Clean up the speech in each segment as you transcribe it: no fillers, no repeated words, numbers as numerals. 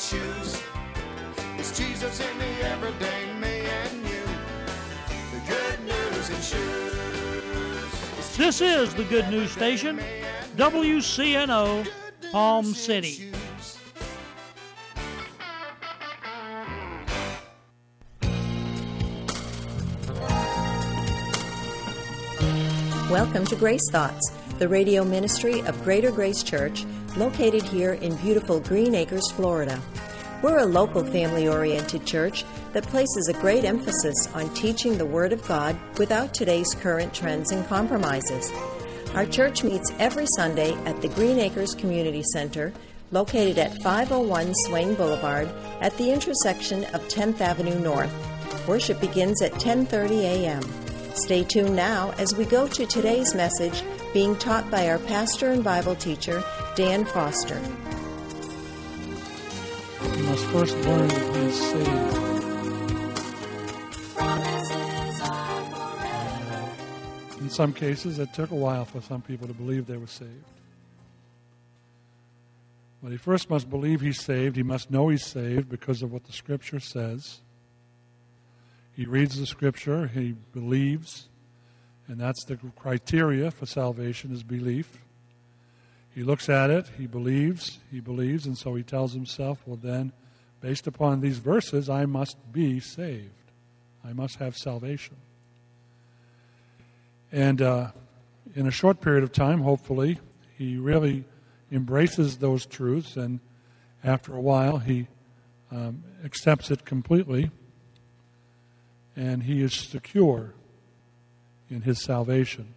shoes. It's Jesus in the everyday me and you. The good news in shoes. This is the Good News Station, WCNO, Palm City. Welcome to Grace Thoughts, the radio ministry of Greater Grace Church, located here in beautiful Green Acres, Florida. We're a local family-oriented church that places a great emphasis on teaching the Word of God without today's current trends and compromises. Our church meets every Sunday at the Green Acres Community Center, located at 501 Swain Boulevard at the intersection of 10th Avenue North. Worship begins at 10:30 a.m. Stay tuned now as we go to today's message being taught by our pastor and Bible teacher, Dan Foster. You must first learn that He is saved. In some cases, it took a while for some people to believe they were saved. But he first must believe he's saved. He must know he's saved because of what the Scripture says. He reads the Scripture, he believes, and that's the criteria for salvation is belief. He looks at it, he believes, and so he tells himself, well then, based upon these verses, I must be saved. I must have salvation. And in a short period of time, hopefully, he really embraces those truths, and after a while, he accepts it completely, and he is secure in his salvation.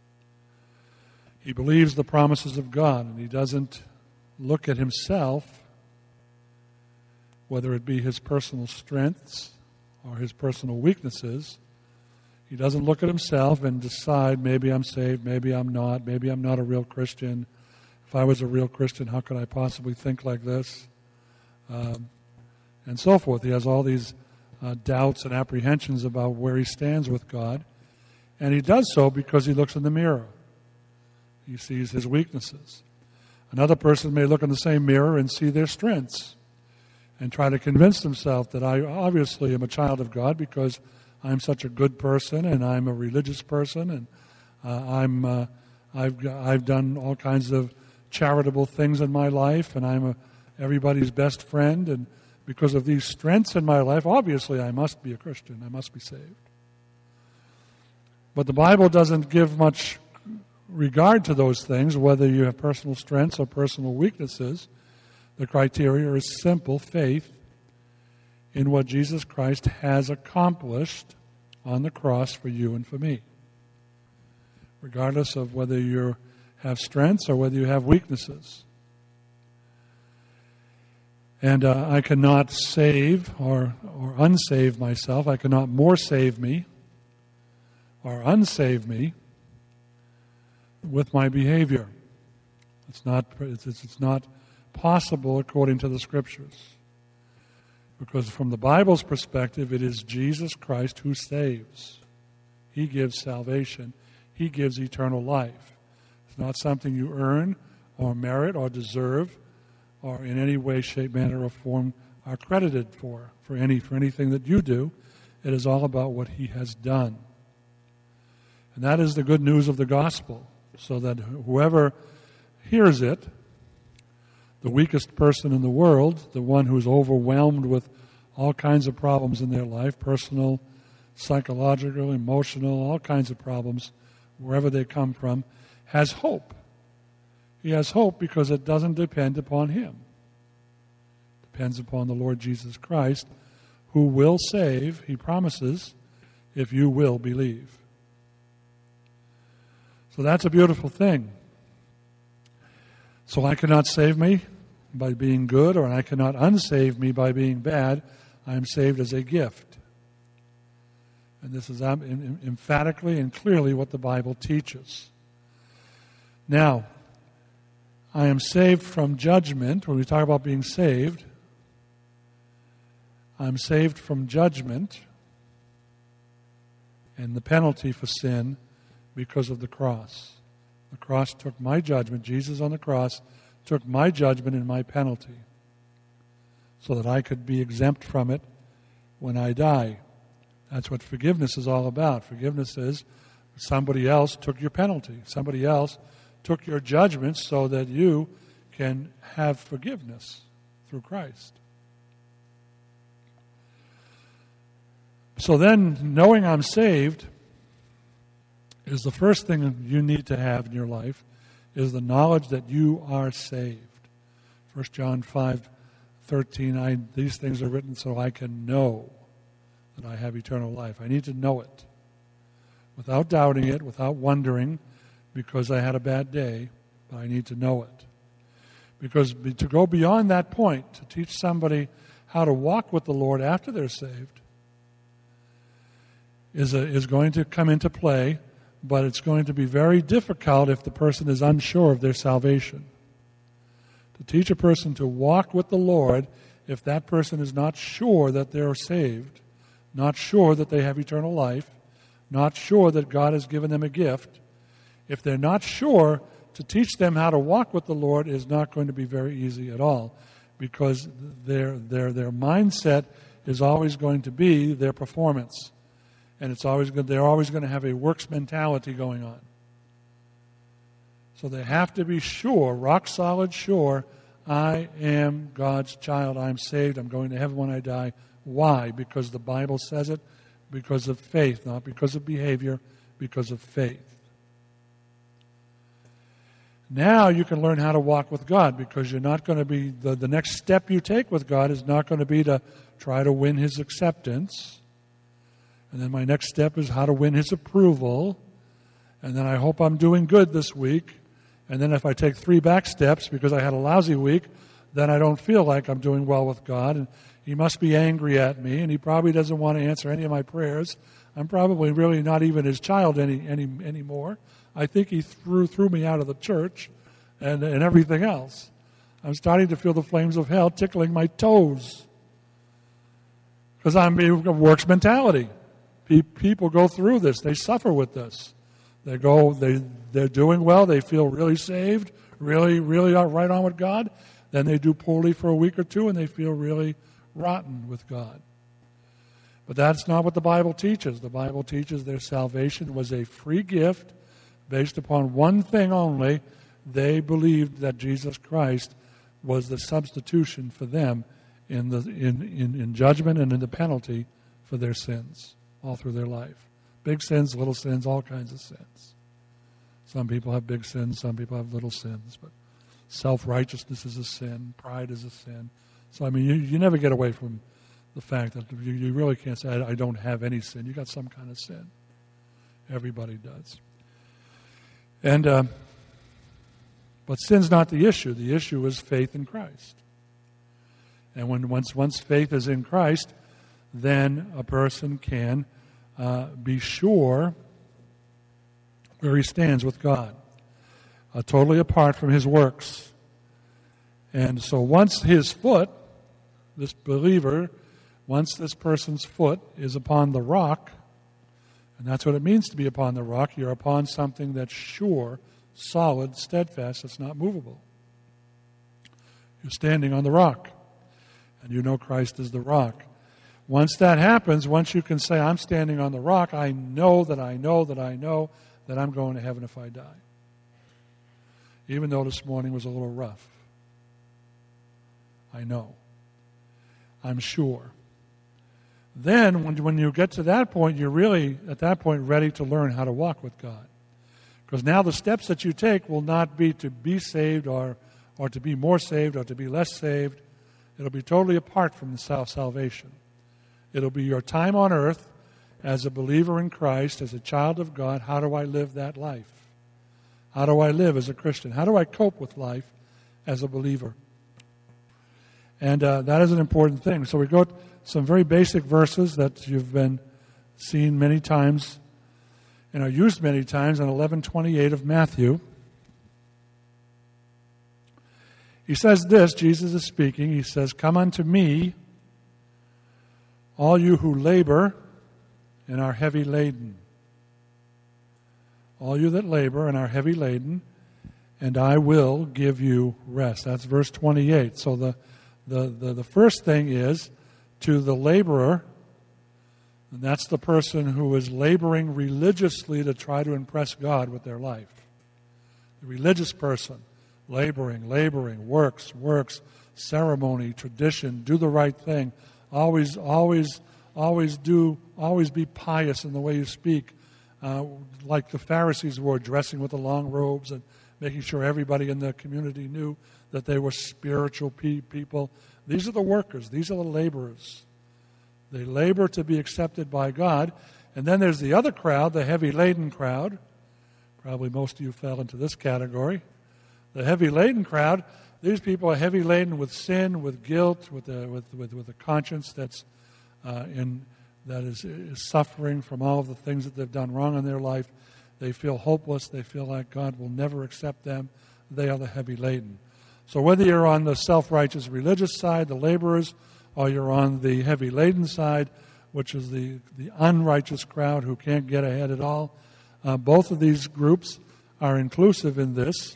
He believes the promises of God, and he doesn't look at himself, whether it be his personal strengths or his personal weaknesses. He doesn't look at himself and decide, maybe I'm saved, maybe I'm not a real Christian. If I was a real Christian, how could I possibly think like this? And so forth. He has all these doubts and apprehensions about where he stands with God. And he does so because he looks in the mirror. He sees his weaknesses. Another person may look in the same mirror and see their strengths and try to convince himself that I obviously am a child of God because I'm such a good person and I'm a religious person and I've done all kinds of charitable things in my life and I'm everybody's best friend, and because of these strengths in my life, obviously I must be a Christian. I must be saved. But the Bible doesn't give much regard to those things, whether you have personal strengths or personal weaknesses. The criteria is simple faith in what Jesus Christ has accomplished on the cross for you and for me. Regardless of whether you have strengths or whether you have weaknesses. And I cannot save or unsave myself. I cannot more save me or unsave me with my behavior. It's not possible according to the Scriptures. Because from the Bible's perspective, it is Jesus Christ who saves. He gives salvation. He gives eternal life. It's not something you earn or merit or deserve or in any way, shape, manner, or form are credited for anything that you do. It is all about what He has done. And that is the good news of the gospel, so that whoever hears it, the weakest person in the world, the one who's overwhelmed with all kinds of problems in their life, personal, psychological, emotional, all kinds of problems, wherever they come from, has hope. He has hope because it doesn't depend upon him. It depends upon the Lord Jesus Christ, who will save, He promises, if you will believe. So that's a beautiful thing. So I cannot save me by being good, or I cannot unsave me by being bad. I am saved as a gift. And this is emphatically and clearly what the Bible teaches. Now, I am saved from judgment. When we talk about being saved, I'm saved from judgment and the penalty for sin because of the cross. The cross took my judgment. Jesus on the cross took my judgment and my penalty. so that I could be exempt from it when I die. That's what forgiveness is all about. Forgiveness is somebody else took your penalty. Somebody else took your judgment so that you can have forgiveness through Christ. So then, knowing I'm saved is the first thing you need to have in your life, is the knowledge that you are saved. 1 John 5:13, these things are written so I can know that I have eternal life. I need to know it without doubting it, without wondering because I had a bad day, but I need to know it. Because to go beyond that point, to teach somebody how to walk with the Lord after they're saved, is going to come into play, but it's going to be very difficult if the person is unsure of their salvation. To teach a person to walk with the Lord, if that person is not sure that they're saved, not sure that they have eternal life, not sure that God has given them a gift, if they're not sure, to teach them how to walk with the Lord is not going to be very easy at all, because their mindset is always going to be their performance. And they're always going to have a works mentality going on. So they have to be sure, rock solid sure, I am God's child, I'm saved, I'm going to heaven when I die. Why? Because the Bible says it, because of faith, not because of behavior, because of faith. Now you can learn how to walk with God, because you're not going to be, the next step you take with God is not going to be to try to win His acceptance. And then my next step is how to win His approval. And then I hope I'm doing good this week. And then if I take 3 back steps because I had a lousy week, then I don't feel like I'm doing well with God. And He must be angry at me, and He probably doesn't want to answer any of my prayers. I'm probably really not even His child anymore. I think He threw me out of the church and everything else. I'm starting to feel the flames of hell tickling my toes because I'm a works mentality. People go through this. They suffer with this. They're doing well. They feel really saved, really right on with God. Then they do poorly for a week or two, and they feel really rotten with God. But that's not what the Bible teaches. The Bible teaches their salvation was a free gift based upon one thing only. They believed that Jesus Christ was the substitution for them in judgment and in the penalty for their sins all through their life. Big sins, little sins, all kinds of sins. Some people have big sins, some people have little sins, but self-righteousness is a sin, pride is a sin. So, I mean, you never get away from the fact that you really can't say, I don't have any sin. You got some kind of sin. Everybody does. And but sin's not the issue. The issue is faith in Christ. And once faith is in Christ, then a person can be sure where he stands with God, totally apart from his works. And so once his foot, this believer, once this person's foot is upon the rock, and that's what it means to be upon the rock, you're upon something that's sure, solid, steadfast, that's not movable. You're standing on the rock, and you know Christ is the rock. Once that happens, once you can say, I'm standing on the rock, I know that I'm going to heaven if I die. Even though this morning was a little rough. I know. I'm sure. Then, when you get to that point, you're really, at that point, ready to learn how to walk with God. Because now the steps that you take will not be to be saved or to be more saved or to be less saved. It'll be totally apart from the salvation. It'll be your time on earth as a believer in Christ, as a child of God. How do I live that life? How do I live as a Christian? How do I cope with life as a believer? And that is an important thing. So we go to some very basic verses that you've been seen many times and are used many times in 11:28 of Matthew. He says this, Jesus is speaking, he says, "Come unto me, all you who labor and are heavy laden. All you that labor and are heavy laden, and I will give you rest." That's verse 28. So The first thing is to the laborer, and that's the person who is laboring religiously to try to impress God with their life. The religious person, laboring, works, ceremony, tradition, do the right thing, always be pious in the way you speak, like the Pharisees were, dressing with the long robes and making sure everybody in the community knew that they were spiritual people. These are the workers. These are the laborers. They labor to be accepted by God. And then there's the other crowd, the heavy-laden crowd. Probably most of you fell into this category. The heavy-laden crowd, these people are heavy-laden with sin, with guilt, with a conscience that is suffering from all of the things that they've done wrong in their life. They feel hopeless. They feel like God will never accept them. They are the heavy-laden. So whether you're on the self-righteous religious side, the laborers, or you're on the heavy-laden side, which is the unrighteous crowd who can't get ahead at all, both of these groups are inclusive in this.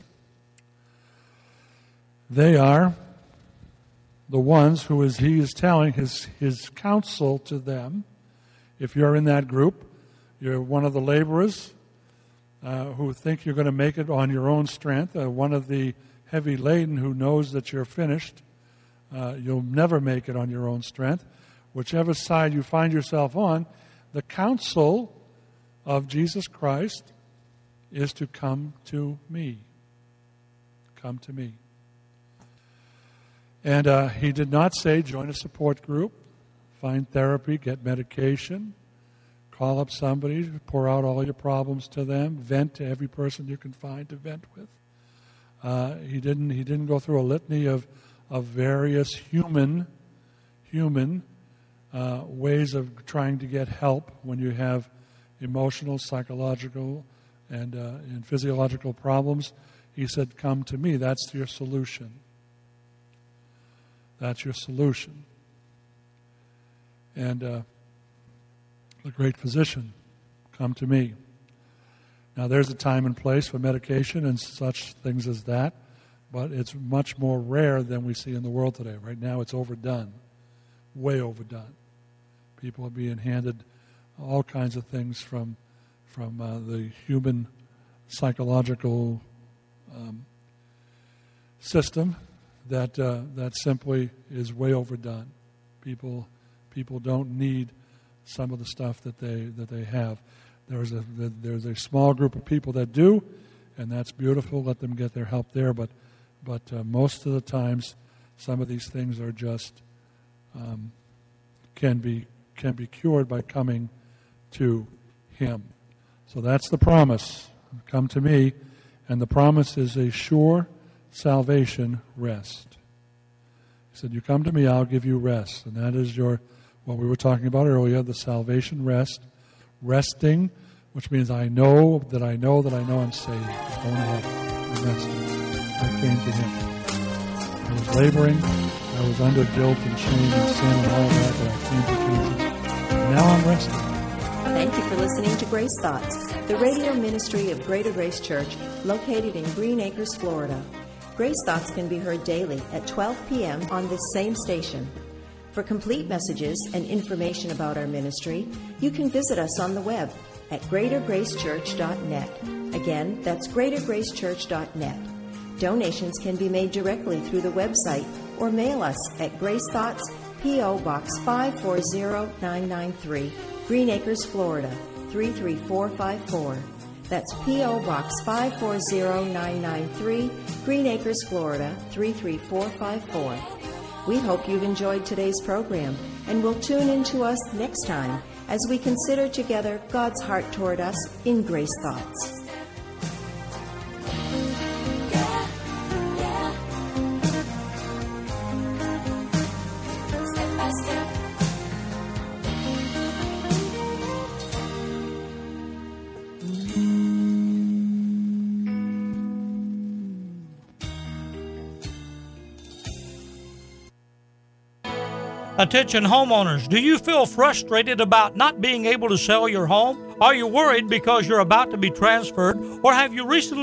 They are the ones who he is telling his counsel to them. If you're in that group, you're one of the laborers who think you're going to make it on your own strength, one of the heavy laden who knows that you're finished. You'll never make it on your own strength. Whichever side you find yourself on, the counsel of Jesus Christ is to come to me. Come to me. And he did not say join a support group, find therapy, get medication, call up somebody, pour out all your problems to them, vent to every person you can find to vent with. He didn't go through a litany of various human ways of trying to get help when you have emotional, psychological, and physiological problems. He said, come to me. That's your solution. That's your solution. And the great physician, come to me. Now, there's a time and place for medication and such things as that, but it's much more rare than we see in the world today. Right now, it's overdone, way overdone. People are being handed all kinds of things from the human psychological system that simply is way overdone. People don't need some of the stuff that they have. There's a small group of people that do, and that's beautiful. Let them get their help there. But most of the times, some of these things are just can be cured by coming to Him. So that's the promise. Come to me, and the promise is a sure salvation rest. He said, "You come to me, I'll give you rest," and that is what we were talking about earlier, the salvation rest. Resting, which means I know I'm saved. I'm going to heaven. I'm resting. I came to Him. I was laboring. I was under guilt and shame and sin and all that, but I came to Jesus. And now I'm resting. Thank you for listening to Grace Thoughts, the radio ministry of Greater Grace Church, located in Green Acres, Florida. Grace Thoughts can be heard daily at 12 p.m. on this same station. For complete messages and information about our ministry, you can visit us on the web at greatergracechurch.net. Again, that's greatergracechurch.net. Donations can be made directly through the website or mail us at Grace Thoughts, P.O. Box 540993, Green Acres, Florida 33454. That's P.O. Box 540993, Green Acres, Florida 33454. We hope you've enjoyed today's program and will tune in to us next time as we consider together God's heart toward us in Grace Thoughts. Step by step. Attention homeowners, do you feel frustrated about not being able to sell your home? Are you worried because you're about to be transferred, or have you recently